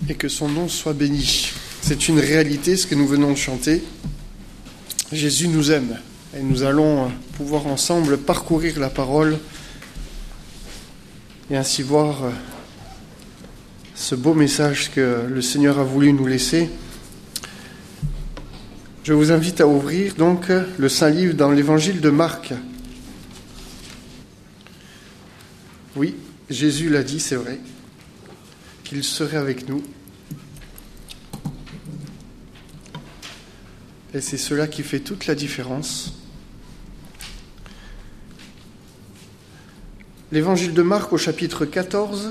et que son nom soit béni. C'est une réalité, ce que nous venons de chanter. Jésus nous aime et nous allons pouvoir ensemble parcourir la parole et ainsi voir ce beau message que le Seigneur a voulu nous laisser. Je vous invite à ouvrir donc le Saint-Livre dans l'Évangile de Marc. Oui, Jésus l'a dit, c'est vrai, qu'il serait avec nous. Et c'est cela qui fait toute la différence. L'Évangile de Marc au chapitre 14,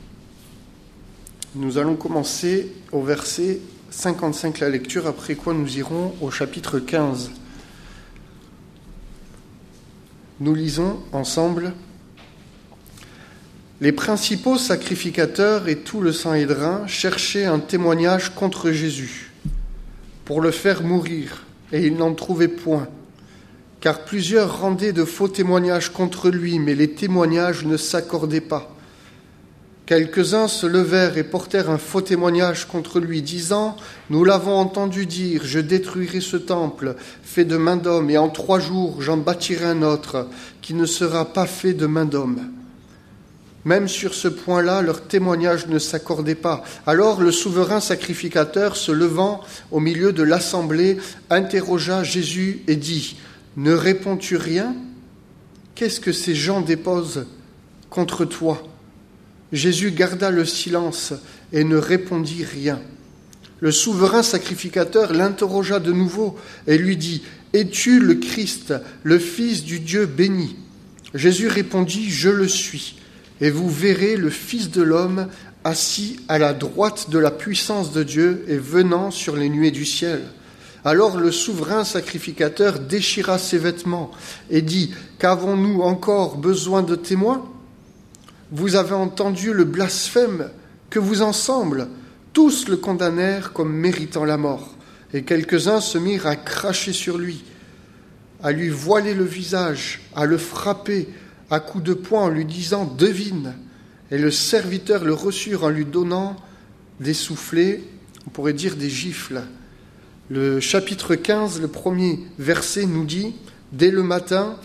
nous allons commencer au verset 55 la lecture, après quoi nous irons au chapitre 15. Nous lisons ensemble. Les principaux sacrificateurs et tout le Sanhédrin cherchaient un témoignage contre Jésus pour le faire mourir, et ils n'en trouvaient point, car plusieurs rendaient de faux témoignages contre lui, mais les témoignages ne s'accordaient pas. Quelques-uns se levèrent et portèrent un faux témoignage contre lui, disant « Nous l'avons entendu dire, je détruirai ce temple fait de main d'homme, et en 3 jours j'en bâtirai un autre, qui ne sera pas fait de main d'homme. » Même sur ce point-là, leur témoignage ne s'accordait pas. Alors le souverain sacrificateur, se levant au milieu de l'assemblée, interrogea Jésus et dit « Ne réponds-tu rien ? Qu'est-ce que ces gens déposent contre toi ?» Jésus garda le silence et ne répondit rien. Le souverain sacrificateur l'interrogea de nouveau et lui dit « Es-tu le Christ, le Fils du Dieu béni ?» Jésus répondit « Je le suis. Et vous verrez le Fils de l'homme assis à la droite de la puissance de Dieu et venant sur les nuées du ciel. » Alors le souverain sacrificateur déchira ses vêtements et dit « Qu'avons-nous encore besoin de témoins ? Vous avez entendu le blasphème, que vous ensemble, tous le condamnèrent comme méritant la mort. Et quelques-uns se mirent à cracher sur lui, à lui voiler le visage, à le frapper à coups de poing en lui disant « Devine !» Et le serviteur le reçut en lui donnant des soufflets, on pourrait dire des gifles. Le chapitre 15, le premier verset nous dit « Dès le matin,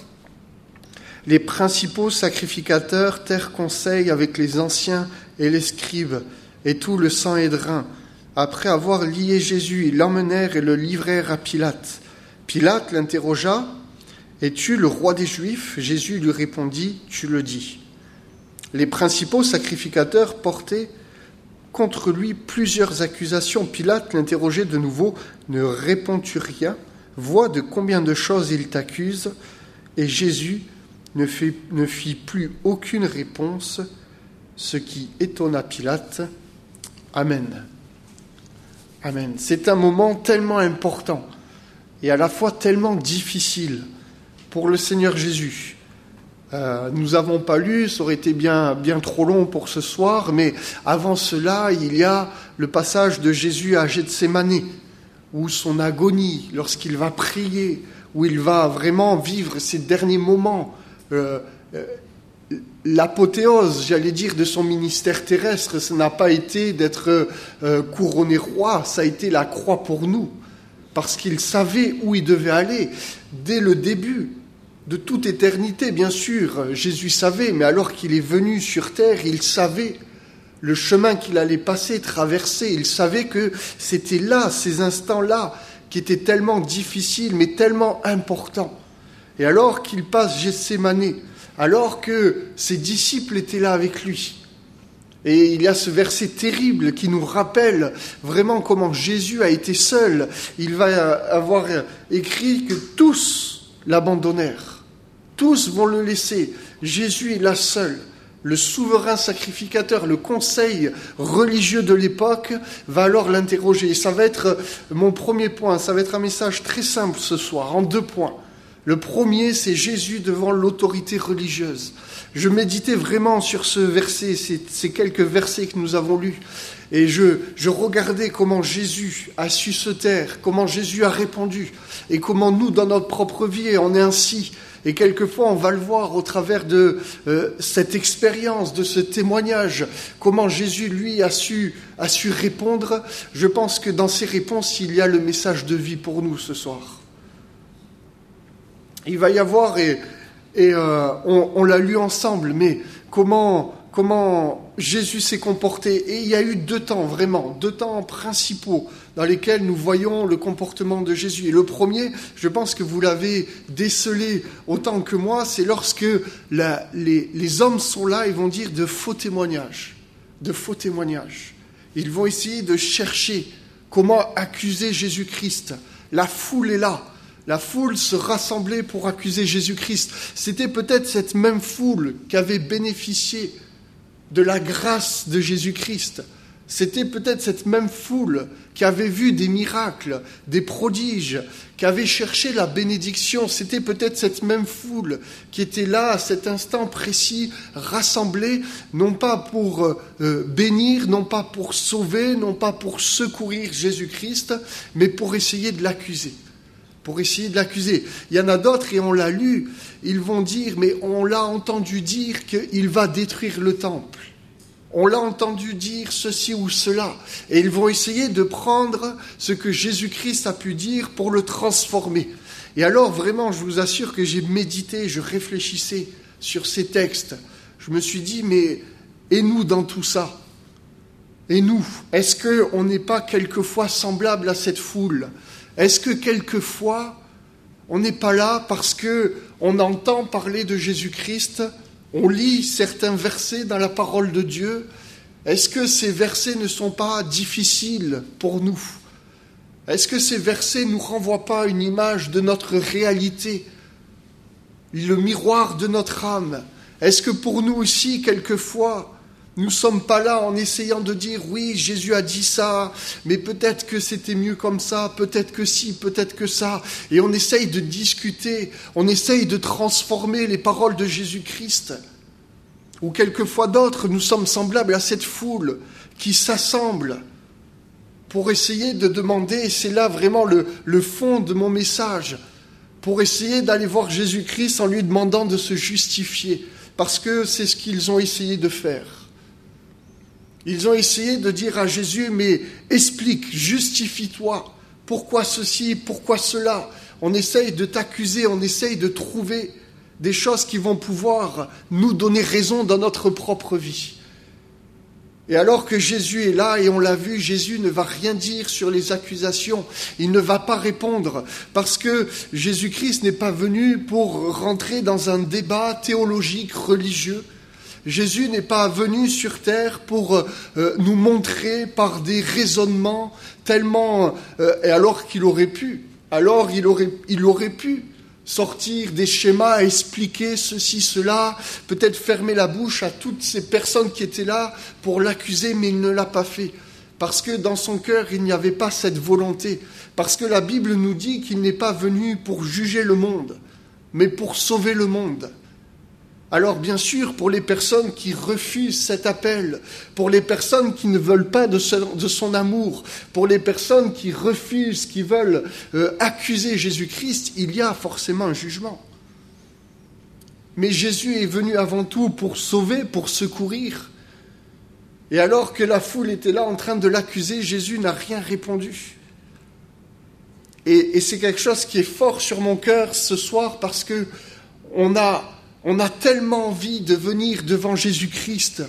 les principaux sacrificateurs tinrent conseil avec les anciens et les scribes et tout le Sanhédrin. Après avoir lié Jésus, ils l'emmenèrent et le livrèrent à Pilate. Pilate l'interrogea. « Es-tu le roi des Juifs ?» Jésus lui répondit « Tu le dis. » Les principaux sacrificateurs portaient contre lui plusieurs accusations. Pilate l'interrogeait de nouveau « Ne réponds-tu rien ? Vois de combien de choses il t'accuse. » Et Jésus ne fit plus aucune réponse, ce qui étonna Pilate. Amen. Amen. C'est un moment tellement important et à la fois tellement difficile pour le Seigneur Jésus. Nous n'avons pas lu, ça aurait été bien trop long pour ce soir, mais avant cela, il y a le passage de Jésus à Gethsémani, où son agonie, lorsqu'il va prier, où il va vraiment vivre ses derniers moments, l'apothéose, j'allais dire, de son ministère terrestre, ça n'a pas été d'être couronné roi, ça a été la croix pour nous, parce qu'il savait où il devait aller dès le début. De toute éternité, bien sûr, Jésus savait, mais alors qu'il est venu sur terre, il savait le chemin qu'il allait passer, traverser. Il savait que c'était là, ces instants-là, qui étaient tellement difficiles, mais tellement importants. Et alors qu'il passe Gethsémani, alors que ses disciples étaient là avec lui, et il y a ce verset terrible qui nous rappelle vraiment comment Jésus a été seul. Il va avoir écrit que tous l'abandonnèrent. Tous vont le laisser. Jésus est là seul. Le souverain sacrificateur, le conseil religieux de l'époque va alors l'interroger. Et ça va être mon premier point. Ça va être un message très simple ce soir, en 2 points. Le premier, c'est Jésus devant l'autorité religieuse. Je méditais vraiment sur ce verset, ces quelques versets que nous avons lus. Et je regardais comment Jésus a su se taire, comment Jésus a répondu, et comment nous, dans notre propre vie, on est ainsi. Et quelquefois, on va le voir au travers de cette expérience, de ce témoignage, comment Jésus, lui, a su répondre. Je pense que dans ces réponses, il y a le message de vie pour nous ce soir. Il va y avoir, on l'a lu ensemble, mais comment Jésus s'est comporté. Et il y a eu deux temps principaux dans lesquels nous voyons le comportement de Jésus. Et le premier, je pense que vous l'avez décelé autant que moi, c'est lorsque les hommes sont là et vont dire de faux témoignages. Ils vont essayer de chercher comment accuser Jésus-Christ. La foule est là. La foule se rassemblait pour accuser Jésus-Christ. C'était peut-être cette même foule qui avait bénéficié de la grâce de Jésus-Christ. C'était peut-être cette même foule qui avait vu des miracles, des prodiges, qui avait cherché la bénédiction. C'était peut-être cette même foule qui était là à cet instant précis, rassemblée, non pas pour bénir, non pas pour sauver, non pas pour secourir Jésus-Christ, mais pour essayer de l'accuser. Il y en a d'autres, et on l'a lu, ils vont dire, mais on l'a entendu dire qu'il va détruire le temple. On l'a entendu dire ceci ou cela. Et ils vont essayer de prendre ce que Jésus-Christ a pu dire pour le transformer. Et alors, vraiment, je vous assure que j'ai médité, je réfléchissais sur ces textes. Je me suis dit, mais et nous dans tout ça ? Et nous, est-ce qu'on n'est pas quelquefois semblable à cette foule ? Est-ce que quelquefois, on n'est pas là parce qu'on entend parler de Jésus-Christ, on lit certains versets dans la parole de Dieu? Est-ce que ces versets ne sont pas difficiles pour nous? Est-ce que ces versets ne nous renvoient pas une image de notre réalité, le miroir de notre âme? Est-ce que pour nous aussi, quelquefois, nous ne sommes pas là en essayant de dire « oui, Jésus a dit ça, mais peut-être que c'était mieux comme ça, peut-être que si, peut-être que ça ». Et on essaye de discuter, on essaye de transformer les paroles de Jésus-Christ. Ou quelquefois d'autres, nous sommes semblables à cette foule qui s'assemble pour essayer de demander, et c'est là vraiment le fond de mon message, pour essayer d'aller voir Jésus-Christ en lui demandant de se justifier, parce que c'est ce qu'ils ont essayé de faire. Ils ont essayé de dire à Jésus, mais explique, justifie-toi, pourquoi ceci, pourquoi cela. On essaye de t'accuser, on essaye de trouver des choses qui vont pouvoir nous donner raison dans notre propre vie. Et alors que Jésus est là, et on l'a vu, Jésus ne va rien dire sur les accusations, il ne va pas répondre, parce que Jésus-Christ n'est pas venu pour rentrer dans un débat théologique, religieux. Jésus n'est pas venu sur terre pour nous montrer par des raisonnements tellement... et alors qu'il aurait pu, il aurait pu sortir des schémas, expliquer ceci, cela, peut-être fermer la bouche à toutes ces personnes qui étaient là pour l'accuser, mais il ne l'a pas fait. Parce que dans son cœur, il n'y avait pas cette volonté. Parce que la Bible nous dit qu'il n'est pas venu pour juger le monde, mais pour sauver le monde. Alors bien sûr, pour les personnes qui refusent cet appel, pour les personnes qui ne veulent pas de son amour, pour les personnes qui refusent, qui veulent accuser Jésus-Christ, il y a forcément un jugement. Mais Jésus est venu avant tout pour sauver, pour secourir. Et alors que la foule était là en train de l'accuser, Jésus n'a rien répondu. Et c'est quelque chose qui est fort sur mon cœur ce soir parce que on a tellement envie de venir devant Jésus-Christ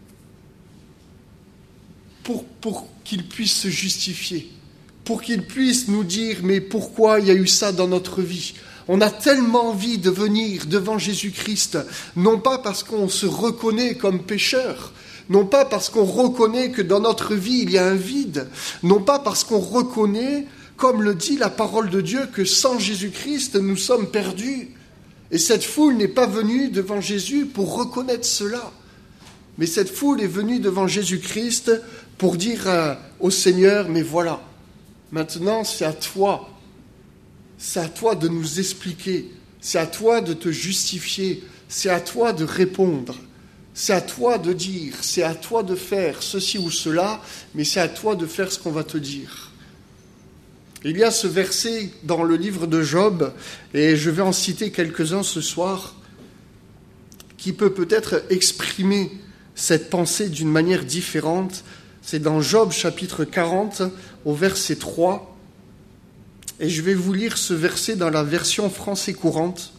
pour qu'il puisse se justifier, pour qu'il puisse nous dire « mais pourquoi il y a eu ça dans notre vie ?» On a tellement envie de venir devant Jésus-Christ, non pas parce qu'on se reconnaît comme pécheur, non pas parce qu'on reconnaît que dans notre vie il y a un vide, non pas parce qu'on reconnaît, comme le dit la parole de Dieu, que sans Jésus-Christ nous sommes perdus. Et cette foule n'est pas venue devant Jésus pour reconnaître cela. Mais cette foule est venue devant Jésus-Christ pour dire au Seigneur, mais voilà, maintenant c'est à toi de nous expliquer C'est à toi de te justifier, c'est à toi de répondre, c'est à toi de dire, c'est à toi de faire ceci ou cela, mais c'est à toi de faire ce qu'on va te dire. Il y a ce verset dans le livre de Job, et je vais en citer quelques-uns ce soir, qui peut peut-être exprimer cette pensée d'une manière différente. C'est dans Job chapitre 40 au verset 3. Et je vais vous lire ce verset dans la version français courante.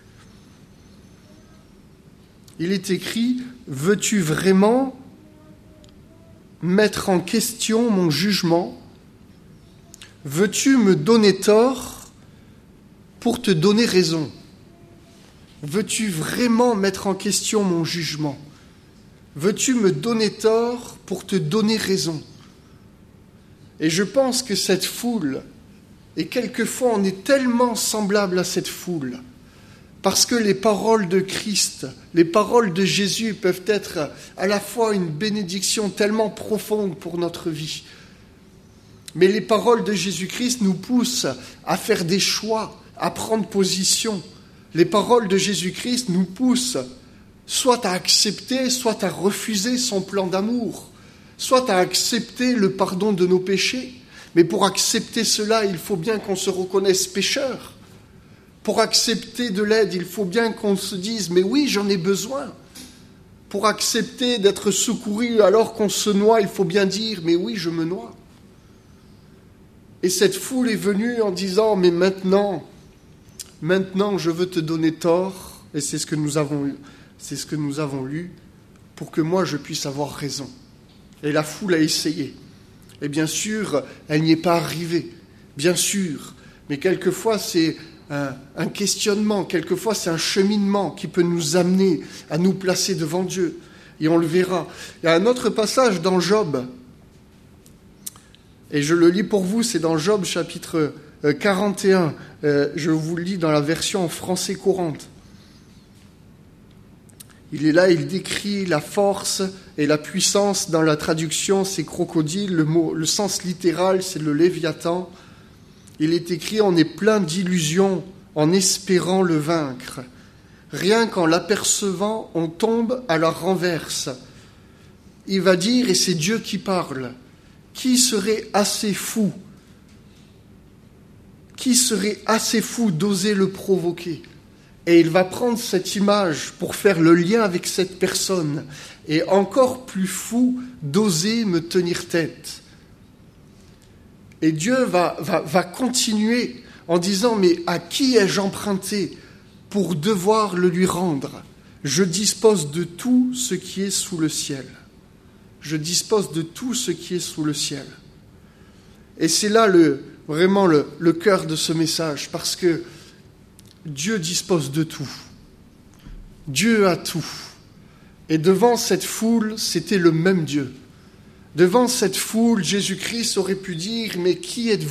Il est écrit « Veux-tu vraiment mettre en question mon jugement ? Veux-tu me donner tort pour te donner raison ? Veux-tu vraiment mettre en question mon jugement ? Veux-tu me donner tort pour te donner raison ? » Et je pense que cette foule, et quelquefois on est tellement semblable à cette foule, parce que les paroles de Christ, les paroles de Jésus peuvent être à la fois une bénédiction tellement profonde pour notre vie. Mais les paroles de Jésus-Christ nous poussent à faire des choix, à prendre position. Les paroles de Jésus-Christ nous poussent soit à accepter, soit à refuser son plan d'amour, soit à accepter le pardon de nos péchés. Mais pour accepter cela, il faut bien qu'on se reconnaisse pécheur. Pour accepter de l'aide, il faut bien qu'on se dise « mais oui, j'en ai besoin ». Pour accepter d'être secouru alors qu'on se noie, il faut bien dire « mais oui, je me noie ». Et cette foule est venue en disant « mais maintenant, je veux te donner tort ». Et c'est ce que nous avons lu, pour que moi je puisse avoir raison. Et la foule a essayé. Et bien sûr, elle n'y est pas arrivée, bien sûr. Mais quelquefois, c'est un questionnement, quelquefois, c'est un cheminement qui peut nous amener à nous placer devant Dieu. Et on le verra. Il y a un autre passage dans Job, et je le lis pour vous, c'est dans Job chapitre 41. Je vous le lis dans la version en français courante. Il est là, il décrit la force et la puissance. Dans la traduction, c'est crocodile. Le sens littéral, c'est le léviathan. Il est écrit, on est plein d'illusions en espérant le vaincre. Rien qu'en l'apercevant, on tombe à la renverse. Il va dire, et c'est Dieu qui parle, qui serait assez fou d'oser le provoquer ? Et il va prendre cette image pour faire le lien avec cette personne. Et encore plus fou d'oser me tenir tête. Et Dieu va continuer en disant, mais à qui ai-je emprunté pour devoir le lui rendre ? Je dispose de tout ce qui est sous le ciel. Je dispose de tout ce qui est sous le ciel. Et c'est là vraiment le cœur de ce message, parce que Dieu dispose de tout. Dieu a tout. Et devant cette foule, c'était le même Dieu. Devant cette foule, Jésus-Christ aurait pu dire « Mais qui êtes-vous »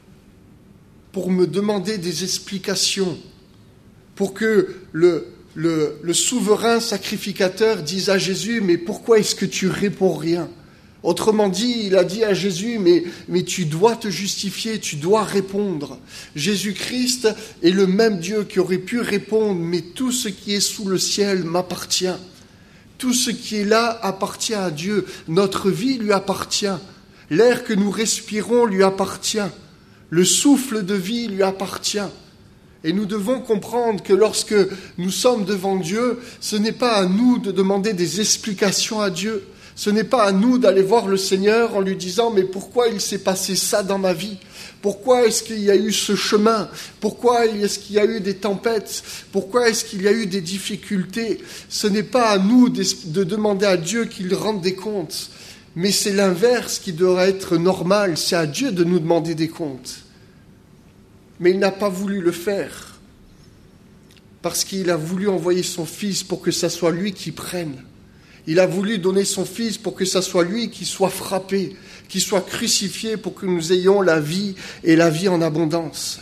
pour me demander des explications, pour que le souverain sacrificateur dise à Jésus « Mais pourquoi est-ce que tu réponds rien ?» Autrement dit, il a dit à Jésus, mais tu dois te justifier, tu dois répondre. Jésus-Christ est le même Dieu qui aurait pu répondre, mais tout ce qui est sous le ciel m'appartient. Tout ce qui est là appartient à Dieu. Notre vie lui appartient. L'air que nous respirons lui appartient. Le souffle de vie lui appartient. Et nous devons comprendre que lorsque nous sommes devant Dieu, ce n'est pas à nous de demander des explications à Dieu. Ce n'est pas à nous d'aller voir le Seigneur en lui disant « Mais pourquoi il s'est passé ça dans ma vie ? Pourquoi est-ce qu'il y a eu ce chemin ? Pourquoi est-ce qu'il y a eu des tempêtes ? Pourquoi est-ce qu'il y a eu des difficultés ?» Ce n'est pas à nous de demander à Dieu qu'il rende des comptes. Mais c'est l'inverse qui doit être normal. C'est à Dieu de nous demander des comptes. Mais il n'a pas voulu le faire. Parce qu'il a voulu envoyer son Fils pour que ça soit lui qui prenne. Il a voulu donner son Fils pour que ça soit lui qui soit frappé, qui soit crucifié pour que nous ayons la vie et la vie en abondance.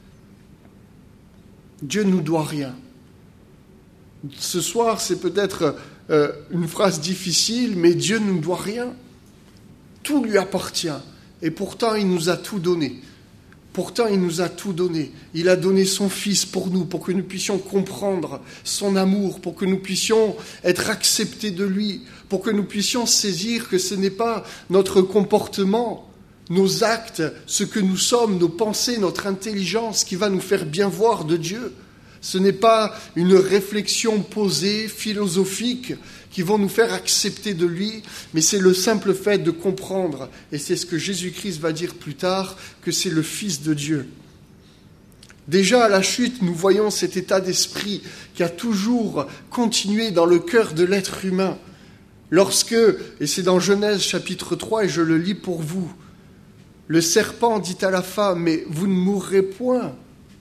Dieu ne nous doit rien. Ce soir, c'est peut-être une phrase difficile, mais Dieu ne nous doit rien. Tout lui appartient. Et pourtant, il nous a tout donné. Pourtant, il nous a tout donné. Il a donné son Fils pour nous, pour que nous puissions comprendre son amour, pour que nous puissions être acceptés de lui, pour que nous puissions saisir que ce n'est pas notre comportement, nos actes, ce que nous sommes, nos pensées, notre intelligence qui va nous faire bien voir de Dieu. Ce n'est pas une réflexion posée, philosophique, qui vont nous faire accepter de lui, mais c'est le simple fait de comprendre, et c'est ce que Jésus-Christ va dire plus tard, que c'est le Fils de Dieu. Déjà à la chute, nous voyons cet état d'esprit qui a toujours continué dans le cœur de l'être humain. Lorsque, et c'est dans Genèse chapitre 3, et je le lis pour vous, le serpent dit à la femme, mais vous ne mourrez point.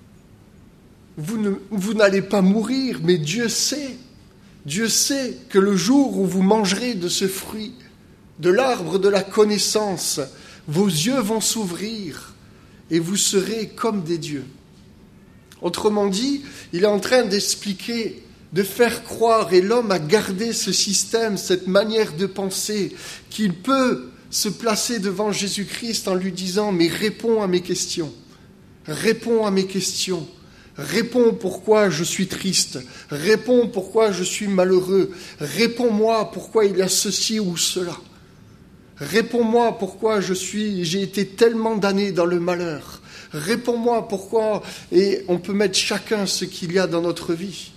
Vous n'allez pas mourir, mais Dieu sait que le jour où vous mangerez de ce fruit, de l'arbre de la connaissance, vos yeux vont s'ouvrir et vous serez comme des dieux. Autrement dit, il est en train d'expliquer, de faire croire, et l'homme a gardé ce système, cette manière de penser, qu'il peut se placer devant Jésus-Christ en lui disant « Mais réponds à mes questions, réponds à mes questions. » Réponds pourquoi je suis triste, réponds pourquoi je suis malheureux, réponds-moi pourquoi il y a ceci ou cela, réponds-moi pourquoi j'ai été tellement damné dans le malheur, réponds-moi pourquoi, et on peut mettre chacun ce qu'il y a dans notre vie.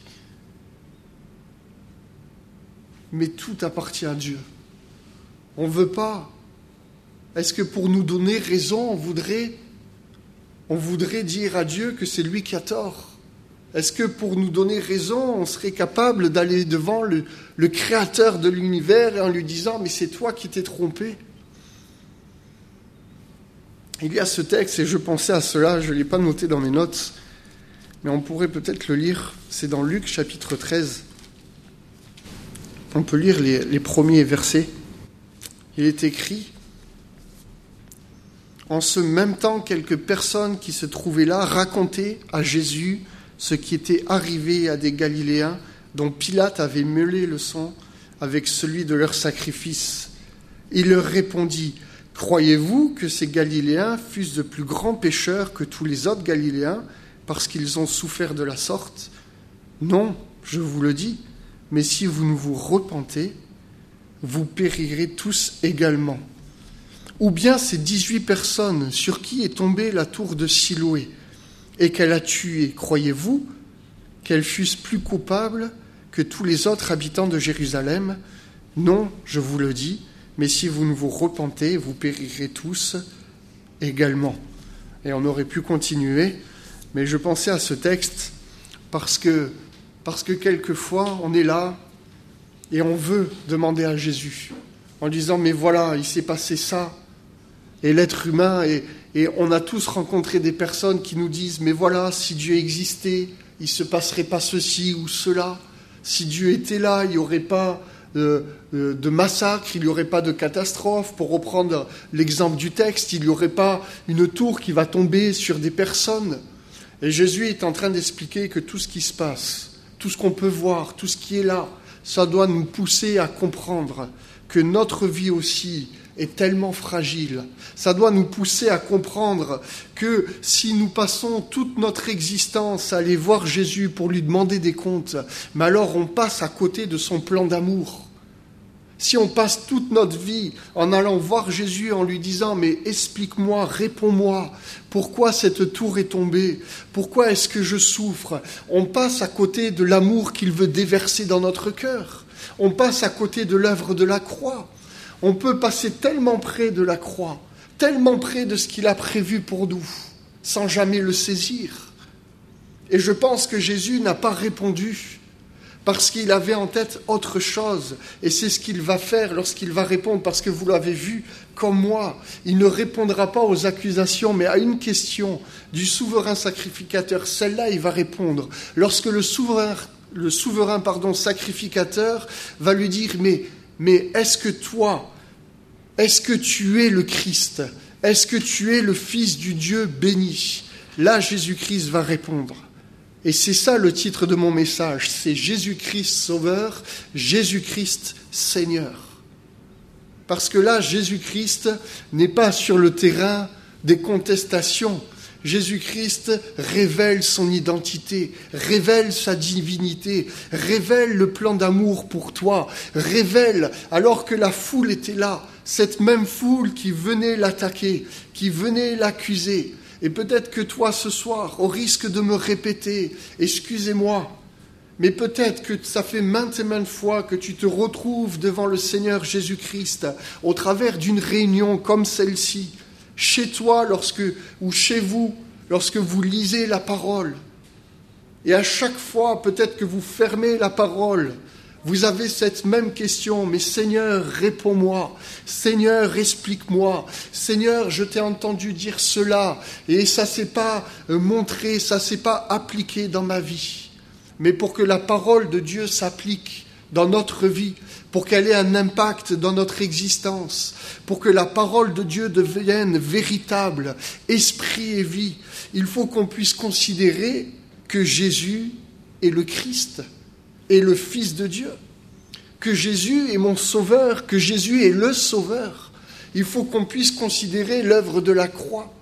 Mais tout appartient à Dieu. On ne veut pas. Est-ce que pour nous donner raison, on voudrait dire à Dieu que c'est lui qui a tort? Est-ce que pour nous donner raison, on serait capable d'aller devant le Créateur de l'univers et en lui disant « Mais c'est toi qui t'es trompé ?» Il y a ce texte, et je pensais à cela, je ne l'ai pas noté dans mes notes, mais on pourrait peut-être le lire, c'est dans Luc chapitre 13. On peut lire les premiers versets. Il est écrit: en ce même temps, quelques personnes qui se trouvaient là racontaient à Jésus ce qui était arrivé à des Galiléens dont Pilate avait mêlé le sang avec celui de leur sacrifice. Il leur répondit: « Croyez-vous que ces Galiléens fussent de plus grands pécheurs que tous les autres Galiléens parce qu'ils ont souffert de la sorte? Non, je vous le dis, mais si vous ne vous repentez, vous périrez tous également. » Ou bien ces 18 personnes sur qui est tombée la tour de Siloé et qu'elle a tuées, croyez-vous qu'elles fussent plus coupables que tous les autres habitants de Jérusalem? Non, je vous le dis, mais si vous ne vous repentez, vous périrez tous également. Et on aurait pu continuer, mais je pensais à ce texte parce que quelquefois on est là et on veut demander à Jésus en disant « Mais voilà, il s'est passé ça ». Et l'être humain, et on a tous rencontré des personnes qui nous disent « Mais voilà, si Dieu existait, il ne se passerait pas ceci ou cela. Si Dieu était là, il n'y aurait pas de massacre, il n'y aurait pas de catastrophe. Pour reprendre l'exemple du texte, il n'y aurait pas une tour qui va tomber sur des personnes. » Et Jésus est en train d'expliquer que tout ce qui se passe, tout ce qu'on peut voir, tout ce qui est là, ça doit nous pousser à comprendre que notre vie aussi est tellement fragile. Ça doit nous pousser à comprendre que si nous passons toute notre existence à aller voir Jésus pour lui demander des comptes, mais alors on passe à côté de son plan d'amour. Si on passe toute notre vie en allant voir Jésus en lui disant « Mais explique-moi, réponds-moi, pourquoi cette tour est tombée? Pourquoi est-ce que je souffre ?» On passe à côté de l'amour qu'il veut déverser dans notre cœur. On passe à côté de l'œuvre de la croix. On peut passer tellement près de la croix, tellement près de ce qu'il a prévu pour nous, sans jamais le saisir. Et je pense que Jésus n'a pas répondu parce qu'il avait en tête autre chose. Et c'est ce qu'il va faire lorsqu'il va répondre, parce que vous l'avez vu, comme moi, il ne répondra pas aux accusations, mais à une question du souverain sacrificateur. Celle-là, il va répondre. Lorsque le souverain sacrificateur va lui dire « Mais est-ce que toi, est-ce que tu es le Christ? Est-ce que tu es le Fils du Dieu béni ?» Là, Jésus-Christ va répondre. Et c'est ça le titre de mon message, c'est Jésus-Christ Sauveur, Jésus-Christ Seigneur. Parce que là, Jésus-Christ n'est pas sur le terrain des contestations. Jésus-Christ révèle son identité, révèle sa divinité, révèle le plan d'amour pour toi, révèle, alors que la foule était là, cette même foule qui venait l'attaquer, qui venait l'accuser. Et peut-être que toi, ce soir, au risque de me répéter, excusez-moi, mais peut-être que ça fait maintes et maintes fois que tu te retrouves devant le Seigneur Jésus-Christ au travers d'une réunion comme celle-ci, chez toi ou chez vous, lorsque vous lisez la parole. Et à chaque fois, peut-être que vous fermez la parole, vous avez cette même question, mais Seigneur, réponds-moi, Seigneur, explique-moi, Seigneur, je t'ai entendu dire cela, et ça ne s'est pas montré, ça ne s'est pas appliqué dans ma vie. Mais pour que la parole de Dieu s'applique dans notre vie, pour qu'elle ait un impact dans notre existence, pour que la parole de Dieu devienne véritable, esprit et vie, il faut qu'on puisse considérer que Jésus est le Christ, est le Fils de Dieu, que Jésus est mon Sauveur, que Jésus est le Sauveur. Il faut qu'on puisse considérer l'œuvre de la croix,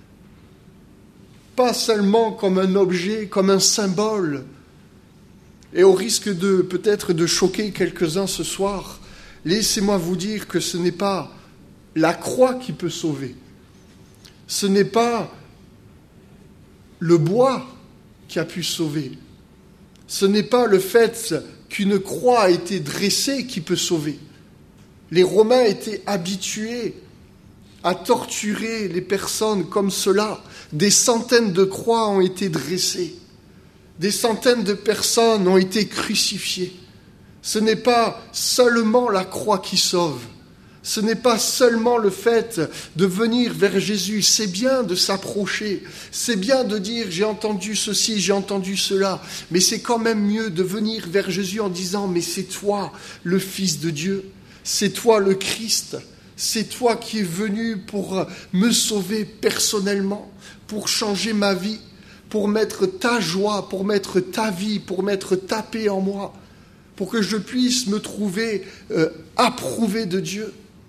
pas seulement comme un objet, comme un symbole. Et au risque peut-être de choquer quelques-uns ce soir, laissez-moi vous dire que ce n'est pas la croix qui peut sauver. Ce n'est pas le bois qui a pu sauver. Ce n'est pas le fait qu'une croix a été dressée qui peut sauver. Les Romains étaient habitués à torturer les personnes comme cela. Des centaines de croix ont été dressées. Des centaines de personnes ont été crucifiées. Ce n'est pas seulement la croix qui sauve. Ce n'est pas seulement le fait de venir vers Jésus. C'est bien de s'approcher. C'est bien de dire « j'ai entendu ceci, j'ai entendu cela ». Mais c'est quand même mieux de venir vers Jésus en disant « mais c'est toi le Fils de Dieu. C'est toi le Christ. C'est toi qui es venu pour me sauver personnellement, pour changer ma vie. » Pour mettre ta joie, pour mettre ta vie, pour mettre ta paix en moi, pour que je puisse me trouver approuvé de Dieu.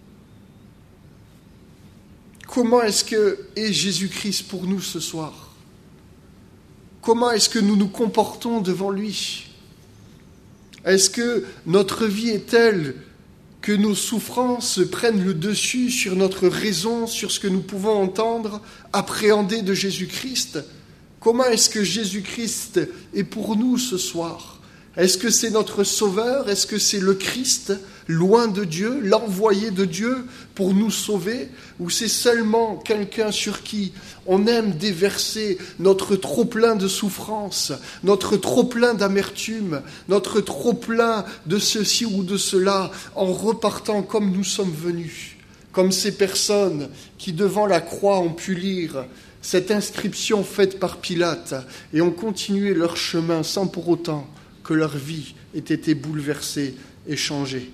Comment est-ce que est Jésus-Christ pour nous ce soir? Comment est-ce que nous nous comportons devant lui? Est-ce que notre vie est telle que nos souffrances prennent le dessus sur notre raison, sur ce que nous pouvons entendre, appréhender de Jésus-Christ? Comment est-ce que Jésus-Christ est pour nous ce soir? Est-ce que c'est notre Sauveur? Est-ce que c'est le Christ, loin de Dieu, l'envoyé de Dieu pour nous sauver? Ou c'est seulement quelqu'un sur qui on aime déverser notre trop-plein de souffrance, notre trop-plein d'amertume, notre trop-plein de ceci ou de cela, en repartant comme nous sommes venus, comme ces personnes qui devant la croix ont pu lire cette inscription faite par Pilate, et ont continué leur chemin sans pour autant que leur vie ait été bouleversée et changée.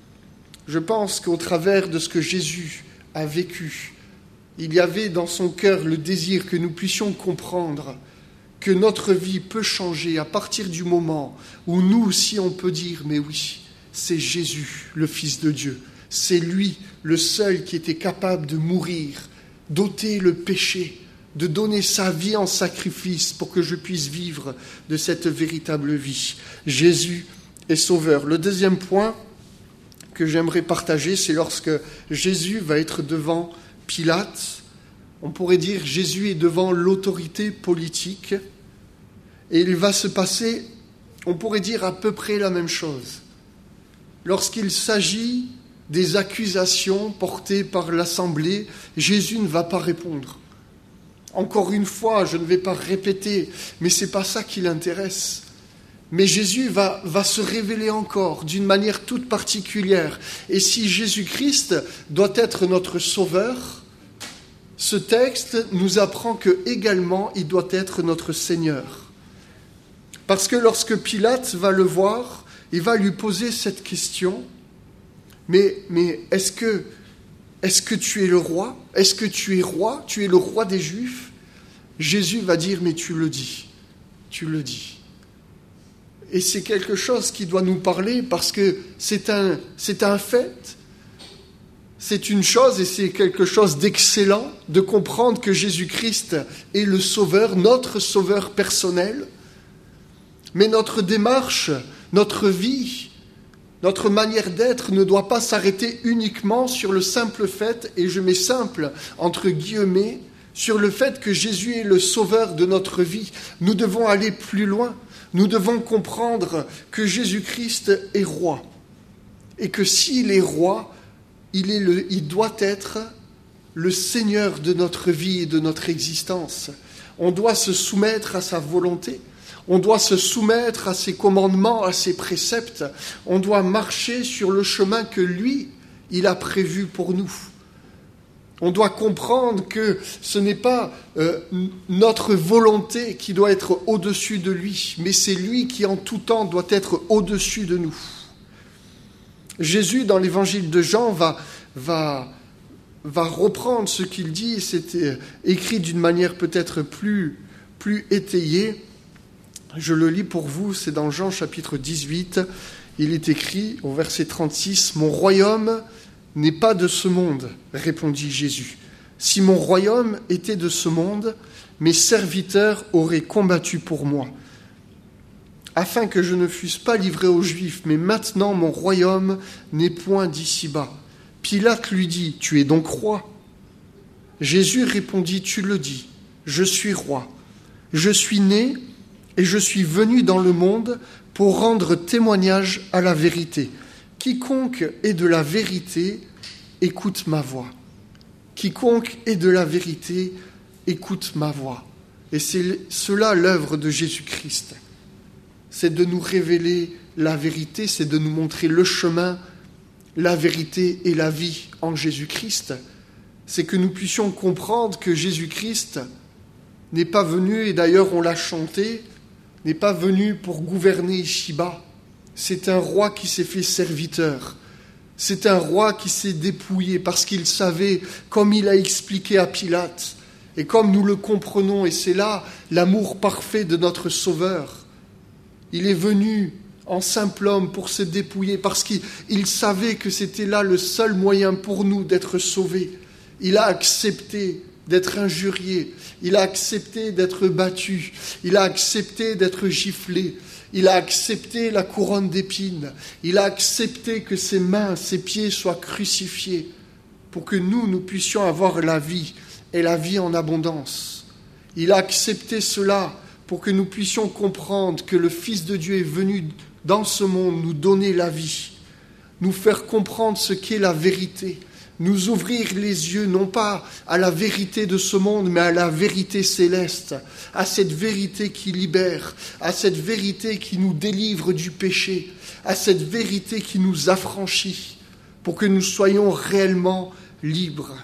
Je pense qu'au travers de ce que Jésus a vécu, il y avait dans son cœur le désir que nous puissions comprendre que notre vie peut changer à partir du moment où nous aussi on peut dire « mais oui, c'est Jésus, le Fils de Dieu, c'est lui le seul qui était capable de mourir, d'ôter le péché, de donner sa vie en sacrifice pour que je puisse vivre de cette véritable vie. Jésus est sauveur. » Le deuxième point que j'aimerais partager, c'est lorsque Jésus va être devant Pilate. On pourrait dire Jésus est devant l'autorité politique et il va se passer, on pourrait dire à peu près la même chose. Lorsqu'il s'agit des accusations portées par l'Assemblée, Jésus ne va pas répondre. Encore une fois, je ne vais pas répéter, mais ce n'est pas ça qui l'intéresse. Mais Jésus va se révéler encore d'une manière toute particulière. Et si Jésus-Christ doit être notre sauveur, ce texte nous apprend que également il doit être notre Seigneur. Parce que lorsque Pilate va le voir, il va lui poser cette question, mais est-ce que tu es le roi? Est-ce que tu es roi? Tu es le roi des Juifs? Jésus va dire, mais tu le dis. Et c'est quelque chose qui doit nous parler parce que c'est un fait. c'est une chose et c'est quelque chose d'excellent de comprendre que Jésus-Christ est le Sauveur, notre Sauveur personnel. Mais notre démarche, notre vie, notre manière d'être ne doit pas s'arrêter uniquement sur le simple fait, et je mets simple entre guillemets, sur le fait que Jésus est le Sauveur de notre vie. Nous devons aller plus loin. Nous devons comprendre que Jésus-Christ est roi. Et que s'il est roi, il doit être le Seigneur de notre vie et de notre existence. On doit se soumettre à sa volonté. On doit se soumettre à ses commandements, à ses préceptes. On doit marcher sur le chemin que lui, il a prévu pour nous. On doit comprendre que ce n'est pas notre volonté qui doit être au-dessus de lui, mais c'est lui qui en tout temps doit être au-dessus de nous. Jésus, dans l'évangile de Jean, va reprendre ce qu'il dit, c'est écrit d'une manière peut-être plus étayée. Je le lis pour vous, c'est dans Jean chapitre 18, il est écrit au verset 36, « Mon royaume n'est pas de ce monde, répondit Jésus. Si mon royaume était de ce monde, mes serviteurs auraient combattu pour moi, afin que je ne fusse pas livré aux Juifs, mais maintenant mon royaume n'est point d'ici-bas. » Pilate lui dit, « Tu es donc roi ?» Jésus répondit, « Tu le dis, je suis roi. Je suis né et je suis venu dans le monde pour rendre témoignage à la vérité. Quiconque est de la vérité, écoute ma voix. Quiconque est de la vérité, écoute ma voix. » Et c'est cela l'œuvre de Jésus-Christ. C'est de nous révéler la vérité, c'est de nous montrer le chemin, la vérité et la vie en Jésus-Christ. C'est que nous puissions comprendre que Jésus-Christ n'est pas venu, et d'ailleurs on l'a chanté, n'est pas venu pour gouverner ici-bas. C'est un roi qui s'est fait serviteur. C'est un roi qui s'est dépouillé parce qu'il savait, comme il a expliqué à Pilate, et comme nous le comprenons, et c'est là l'amour parfait de notre Sauveur. Il est venu en simple homme pour se dépouiller parce qu'il savait que c'était là le seul moyen pour nous d'être sauvés. Il a accepté d'être injurié, il a accepté d'être battu, il a accepté d'être giflé, il a accepté la couronne d'épines, il a accepté que ses mains, ses pieds soient crucifiés pour que nous puissions avoir la vie et la vie en abondance. Il a accepté cela pour que nous puissions comprendre que le Fils de Dieu est venu dans ce monde nous donner la vie, nous faire comprendre ce qu'est la vérité, nous ouvrir les yeux non pas à la vérité de ce monde, mais à la vérité céleste, à cette vérité qui libère, à cette vérité qui nous délivre du péché, à cette vérité qui nous affranchit, pour que nous soyons réellement libres.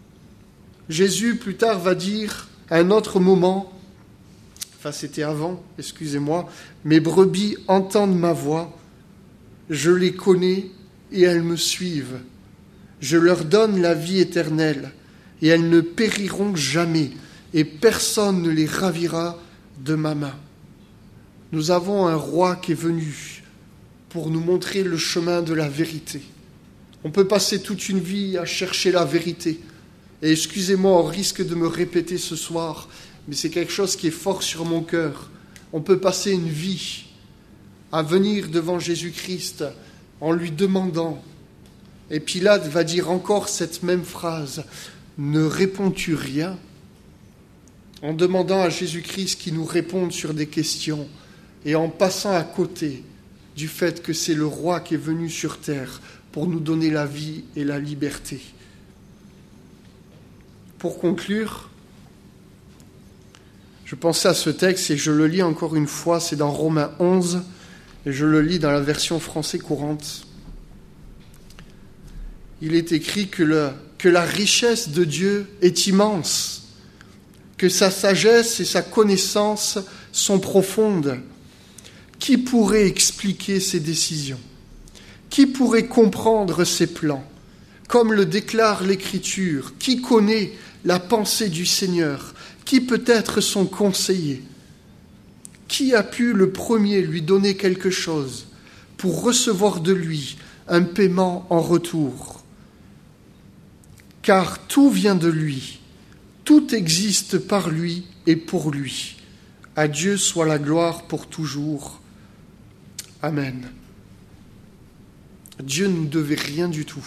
Jésus, plus tard, va dire à un autre moment, c'était avant, excusez-moi, « Mes brebis entendent ma voix, je les connais et elles me suivent. Je leur donne la vie éternelle et elles ne périront jamais et personne ne les ravira de ma main. » Nous avons un roi qui est venu pour nous montrer le chemin de la vérité. On peut passer toute une vie à chercher la vérité. Et excusez-moi, au risque de me répéter ce soir, mais c'est quelque chose qui est fort sur mon cœur. On peut passer une vie à venir devant Jésus-Christ en lui demandant. Et Pilate va dire encore cette même phrase, « Ne réponds-tu rien ?» En demandant à Jésus-Christ qu'il nous réponde sur des questions et en passant à côté du fait que c'est le roi qui est venu sur terre pour nous donner la vie et la liberté. Pour conclure, je pensais à ce texte et je le lis encore une fois, c'est dans Romains 11, et je le lis dans la version française courante. Il est écrit que la richesse de Dieu est immense, que sa sagesse et sa connaissance sont profondes. Qui pourrait expliquer ses décisions? Qui pourrait comprendre ses plans? Comme le déclare l'Écriture, qui connaît la pensée du Seigneur? Qui peut être son conseiller? Qui a pu le premier lui donner quelque chose pour recevoir de lui un paiement en retour? car tout vient de lui, tout existe par lui et pour lui. À Dieu soit la gloire pour toujours. Amen. Dieu ne nous devait rien du tout.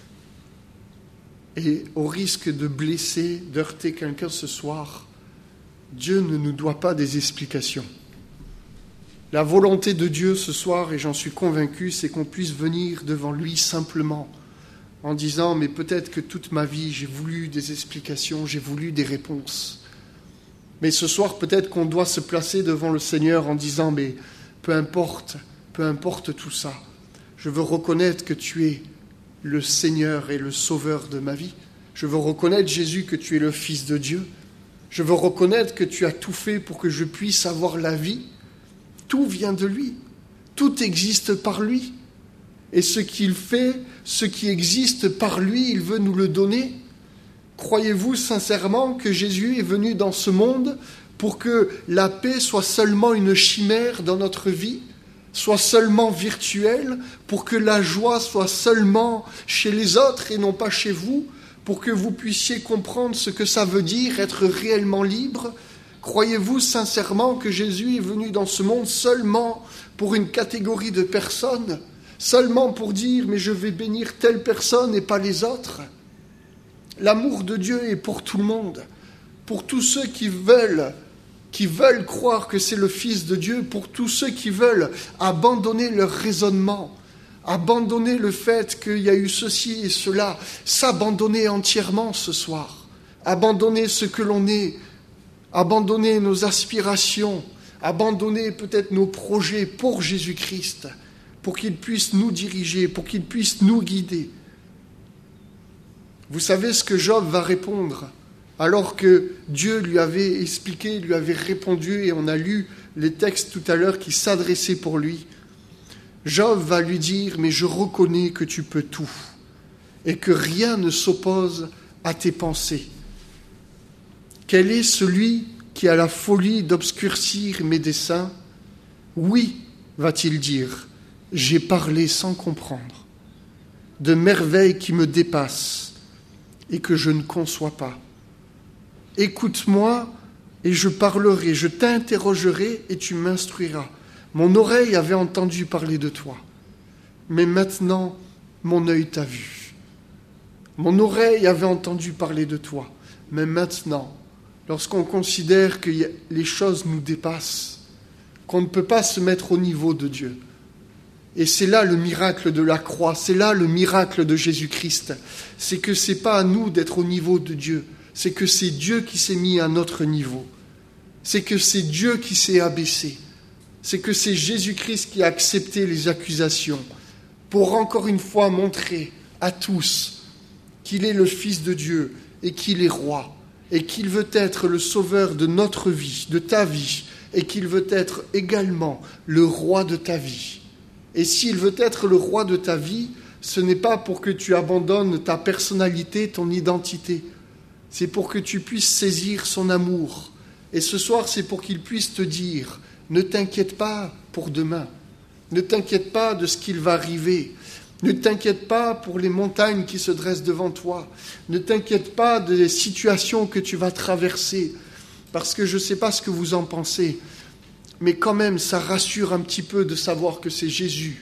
Et au risque de blesser, d'heurter quelqu'un ce soir, Dieu ne nous doit pas des explications. La volonté de Dieu ce soir, et j'en suis convaincu, c'est qu'on puisse venir devant lui simplement, en disant, mais peut-être que toute ma vie, j'ai voulu des explications, j'ai voulu des réponses. Mais ce soir, peut-être qu'on doit se placer devant le Seigneur en disant, mais peu importe tout ça, je veux reconnaître que tu es le Seigneur et le Sauveur de ma vie. Je veux reconnaître, Jésus, que tu es le Fils de Dieu. Je veux reconnaître que tu as tout fait pour que je puisse avoir la vie. Tout vient de lui. Tout existe par lui. Et ce qu'il fait, ce qui existe par lui, il veut nous le donner. Croyez-vous sincèrement que Jésus est venu dans ce monde pour que la paix soit seulement une chimère dans notre vie, soit seulement virtuelle, pour que la joie soit seulement chez les autres et non pas chez vous, pour que vous puissiez comprendre ce que ça veut dire être réellement libre? Croyez-vous sincèrement que Jésus est venu dans ce monde seulement pour une catégorie de personnes, seulement pour dire « mais je vais bénir telle personne et pas les autres » ? L'amour de Dieu est pour tout le monde, pour tous ceux qui veulent croire que c'est le Fils de Dieu, pour tous ceux qui veulent abandonner leur raisonnement, abandonner le fait qu'il y a eu ceci et cela, s'abandonner entièrement ce soir, abandonner ce que l'on est, abandonner nos aspirations, abandonner peut-être nos projets pour Jésus-Christ, pour qu'il puisse nous diriger, pour qu'il puisse nous guider. Vous savez ce que Job va répondre alors que Dieu lui avait expliqué, lui avait répondu, et on a lu les textes tout à l'heure qui s'adressaient pour lui. Job va lui dire « mais je reconnais que tu peux tout et que rien ne s'oppose à tes pensées. Quel est celui qui a la folie d'obscurcir mes desseins ? Oui, va-t-il dire, j'ai parlé sans comprendre, de merveilles qui me dépassent et que je ne conçois pas. Écoute-moi et je parlerai, je t'interrogerai et tu m'instruiras. Mon oreille avait entendu parler de toi, mais maintenant mon œil t'a vu. Mon oreille avait entendu parler de toi, mais maintenant, lorsqu'on considère que les choses nous dépassent, qu'on ne peut pas se mettre au niveau de Dieu. Et c'est là le miracle de la croix, c'est là le miracle de Jésus-Christ. C'est que ce n'est pas à nous d'être au niveau de Dieu, c'est que c'est Dieu qui s'est mis à notre niveau. C'est que c'est Dieu qui s'est abaissé. C'est que c'est Jésus-Christ qui a accepté les accusations pour encore une fois montrer à tous qu'il est le Fils de Dieu et qu'il est roi et qu'il veut être le sauveur de notre vie, de ta vie, et qu'il veut être également le roi de ta vie. Et s'il veut être le roi de ta vie, ce n'est pas pour que tu abandonnes ta personnalité, ton identité. C'est pour que tu puisses saisir son amour. Et ce soir, c'est pour qu'il puisse te dire, ne t'inquiète pas pour demain. Ne t'inquiète pas de ce qu'il va arriver. Ne t'inquiète pas pour les montagnes qui se dressent devant toi. Ne t'inquiète pas des situations que tu vas traverser. Parce que je ne sais pas ce que vous en pensez, mais quand même, ça rassure un petit peu de savoir que c'est Jésus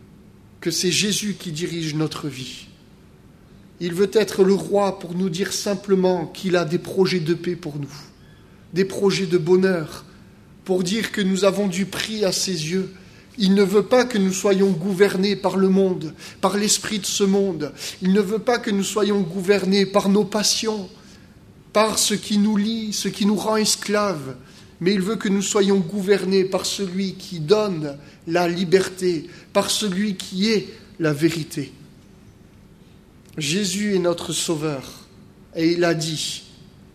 qui dirige notre vie. Il veut être le roi pour nous dire simplement qu'il a des projets de paix pour nous, des projets de bonheur, pour dire que nous avons du prix à ses yeux. Il ne veut pas que nous soyons gouvernés par le monde, par l'esprit de ce monde. Il ne veut pas que nous soyons gouvernés par nos passions, par ce qui nous lie, ce qui nous rend esclaves. Mais il veut que nous soyons gouvernés par celui qui donne la liberté, par celui qui est la vérité. Jésus est notre Sauveur, et il a dit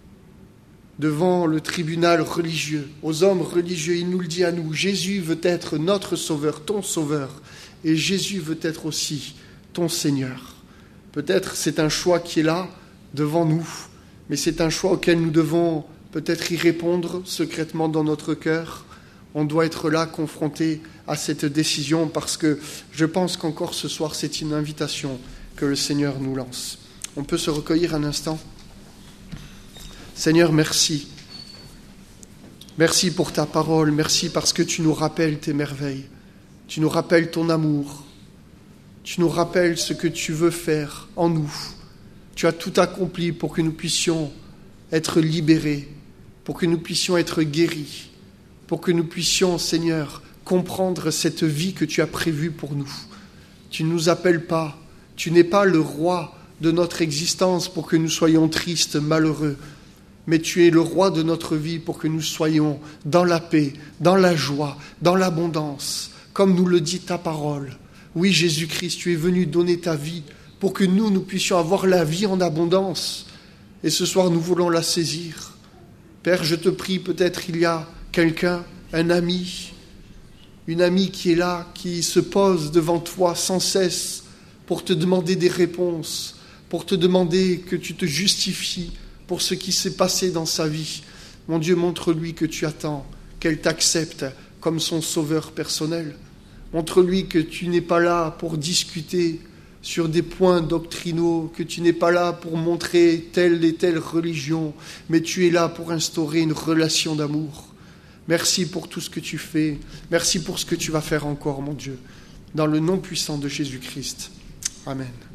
devant le tribunal religieux, aux hommes religieux, il nous le dit à nous, Jésus veut être notre Sauveur, ton Sauveur, et Jésus veut être aussi ton Seigneur. Peut-être c'est un choix qui est là, devant nous, mais c'est un choix auquel nous devons peut-être y répondre secrètement dans notre cœur. On doit être là, confronté à cette décision, parce que je pense qu'encore ce soir, c'est une invitation que le Seigneur nous lance. On peut se recueillir un instant. Seigneur, merci. Merci pour ta parole. Merci parce que tu nous rappelles tes merveilles. Tu nous rappelles ton amour. Tu nous rappelles ce que tu veux faire en nous. Tu as tout accompli pour que nous puissions être libérés, pour que nous puissions être guéris, pour que nous puissions, Seigneur, comprendre cette vie que tu as prévue pour nous. Tu ne nous appelles pas, tu n'es pas le roi de notre existence pour que nous soyons tristes, malheureux, mais tu es le roi de notre vie pour que nous soyons dans la paix, dans la joie, dans l'abondance, comme nous le dit ta parole. Oui, Jésus-Christ, tu es venu donner ta vie pour que nous puissions avoir la vie en abondance. Et ce soir, nous voulons la saisir. Père, je te prie, peut-être il y a quelqu'un, un ami, une amie qui est là, qui se pose devant toi sans cesse pour te demander des réponses, pour te demander que tu te justifies pour ce qui s'est passé dans sa vie. Mon Dieu, montre-lui que tu attends, qu'elle t'accepte comme son sauveur personnel. Montre-lui que tu n'es pas là pour discuter sur des points doctrinaux, que tu n'es pas là pour montrer telle et telle religion, mais tu es là pour instaurer une relation d'amour. Merci pour tout ce que tu fais. Merci pour ce que tu vas faire encore, mon Dieu. Dans le nom puissant de Jésus-Christ. Amen.